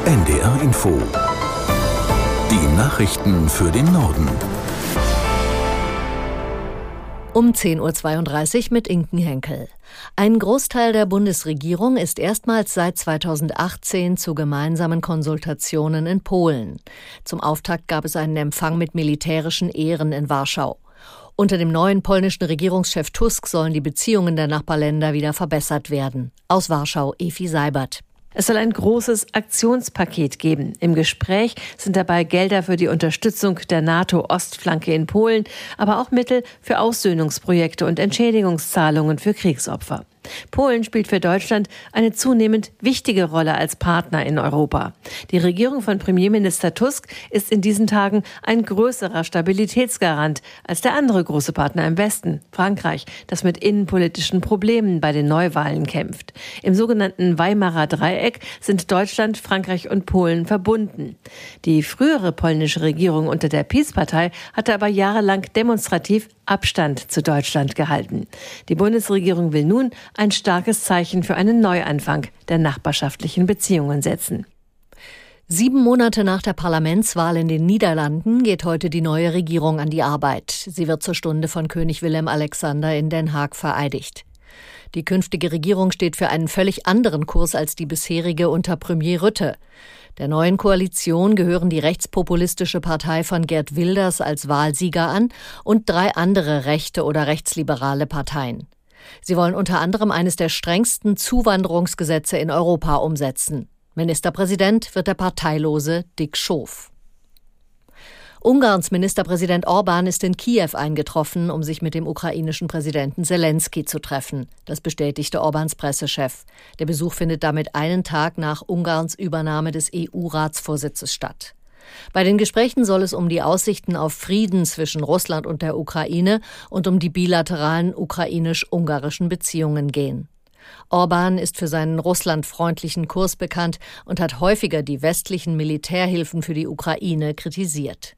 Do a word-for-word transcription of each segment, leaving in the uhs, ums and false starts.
N D R Info. Die Nachrichten für den Norden. Um zehn Uhr zweiunddreißig mit Inken Henkel. Ein Großteil der Bundesregierung ist erstmals seit zweitausendachtzehn zu gemeinsamen Konsultationen in Polen. Zum Auftakt gab es einen Empfang mit militärischen Ehren in Warschau. Unter dem neuen polnischen Regierungschef Tusk sollen die Beziehungen der Nachbarländer wieder verbessert werden. Aus Warschau, Efi Seibert. Es soll ein großes Aktionspaket geben. Im Gespräch sind dabei Gelder für die Unterstützung der NATO-Ostflanke in Polen, aber auch Mittel für Aussöhnungsprojekte und Entschädigungszahlungen für Kriegsopfer. Polen spielt für Deutschland eine zunehmend wichtige Rolle als Partner in Europa. Die Regierung von Premierminister Tusk ist in diesen Tagen ein größerer Stabilitätsgarant als der andere große Partner im Westen, Frankreich, das mit innenpolitischen Problemen bei den Neuwahlen kämpft. Im sogenannten Weimarer Dreieck sind Deutschland, Frankreich und Polen verbunden. Die frühere polnische Regierung unter der PiS-Partei hatte aber jahrelang demonstrativ Abstand zu Deutschland gehalten. Die Bundesregierung will nun ein starkes Zeichen für einen Neuanfang der nachbarschaftlichen Beziehungen setzen. Sieben Monate nach der Parlamentswahl in den Niederlanden geht heute die neue Regierung an die Arbeit. Sie wird zur Stunde von König Willem-Alexander in Den Haag vereidigt. Die künftige Regierung steht für einen völlig anderen Kurs als die bisherige unter Premier Rutte. Der neuen Koalition gehören die rechtspopulistische Partei von Geert Wilders als Wahlsieger an und drei andere rechte oder rechtsliberale Parteien. Sie wollen unter anderem eines der strengsten Zuwanderungsgesetze in Europa umsetzen. Ministerpräsident wird der parteilose Dick Schoof. Ungarns Ministerpräsident Orbán ist in Kiew eingetroffen, um sich mit dem ukrainischen Präsidenten Selenskyj zu treffen. Das bestätigte Orbáns Pressechef. Der Besuch findet damit einen Tag nach Ungarns Übernahme des E U-Ratsvorsitzes statt. Bei den Gesprächen soll es um die Aussichten auf Frieden zwischen Russland und der Ukraine und um die bilateralen ukrainisch-ungarischen Beziehungen gehen. Orbán ist für seinen russlandfreundlichen Kurs bekannt und hat häufiger die westlichen Militärhilfen für die Ukraine kritisiert.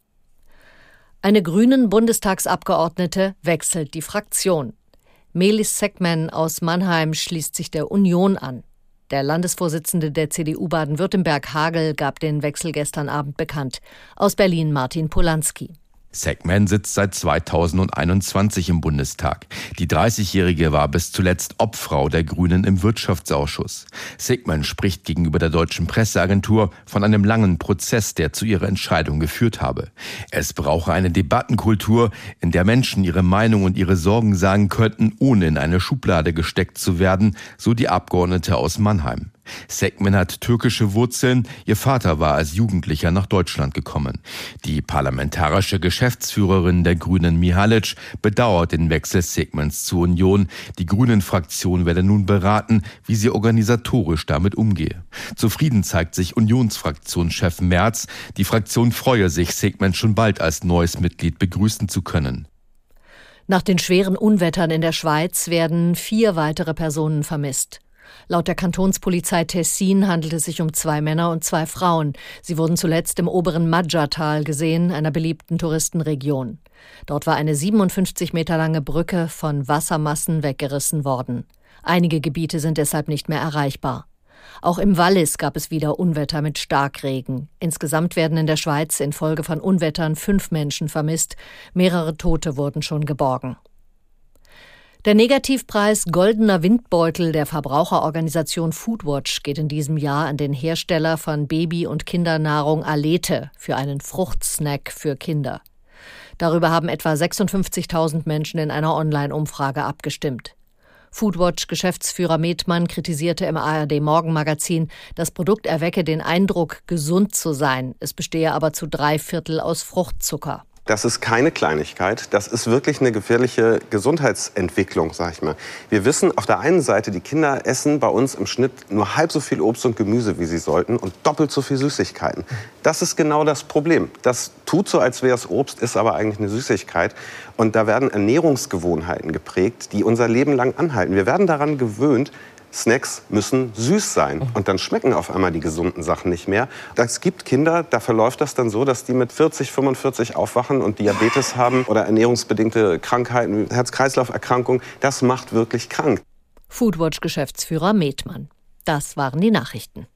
Eine Grünen-Bundestagsabgeordnete wechselt die Fraktion. Melis Seckmann aus Mannheim schließt sich der Union an. Der Landesvorsitzende der C D U Baden-Württemberg, Hagel, gab den Wechsel gestern Abend bekannt. Aus Berlin Martin Polanski. Seckmann sitzt seit zweitausendeinundzwanzig im Bundestag. Die dreißigjährige war bis zuletzt Obfrau der Grünen im Wirtschaftsausschuss. Seckmann spricht gegenüber der deutschen Presseagentur von einem langen Prozess, der zu ihrer Entscheidung geführt habe. Es brauche eine Debattenkultur, in der Menschen ihre Meinung und ihre Sorgen sagen könnten, ohne in eine Schublade gesteckt zu werden, so die Abgeordnete aus Mannheim. Seckmann hat türkische Wurzeln. Ihr Vater war als Jugendlicher nach Deutschland gekommen. Die parlamentarische Geschäftsführerin der Grünen, Mihalic, bedauert den Wechsel Seckmanns zur Union. Die Grünen-Fraktion werde nun beraten, wie sie organisatorisch damit umgehe. Zufrieden zeigt sich Unionsfraktionschef Merz. Die Fraktion freue sich, Seckmann schon bald als neues Mitglied begrüßen zu können. Nach den schweren Unwettern in der Schweiz werden vier weitere Personen vermisst. Laut der Kantonspolizei Tessin handelt es sich um zwei Männer und zwei Frauen. Sie wurden zuletzt im oberen Maggiatal gesehen, einer beliebten Touristenregion. Dort war eine siebenundfünfzig Meter lange Brücke von Wassermassen weggerissen worden. Einige Gebiete sind deshalb nicht mehr erreichbar. Auch im Wallis gab es wieder Unwetter mit Starkregen. Insgesamt werden in der Schweiz infolge von Unwettern fünf Menschen vermisst. Mehrere Tote wurden schon geborgen. Der Negativpreis Goldener Windbeutel der Verbraucherorganisation Foodwatch geht in diesem Jahr an den Hersteller von Baby- und Kindernahrung Alete für einen Fruchtsnack für Kinder. Darüber haben etwa sechsundfünfzigtausend Menschen in einer Online-Umfrage abgestimmt. Foodwatch-Geschäftsführer Methmann kritisierte im A R D-Morgenmagazin, das Produkt erwecke den Eindruck, gesund zu sein. Es bestehe aber zu drei Viertel aus Fruchtzucker. Das ist keine Kleinigkeit, das ist wirklich eine gefährliche Gesundheitsentwicklung, sag ich mal. Wir wissen auf der einen Seite, die Kinder essen bei uns im Schnitt nur halb so viel Obst und Gemüse, wie sie sollten, und doppelt so viel Süßigkeiten. Das ist genau das Problem. Das tut so, als wäre es Obst, ist aber eigentlich eine Süßigkeit. Und da werden Ernährungsgewohnheiten geprägt, die unser Leben lang anhalten. Wir werden daran gewöhnt, Snacks müssen süß sein. Und dann schmecken auf einmal die gesunden Sachen nicht mehr. Es gibt Kinder, da verläuft das dann so, dass die mit vierzig, fünfundvierzig aufwachen und Diabetes haben oder ernährungsbedingte Krankheiten, Herz-Kreislauf-Erkrankungen. Das macht wirklich krank. Foodwatch-Geschäftsführer Methmann. Das waren die Nachrichten.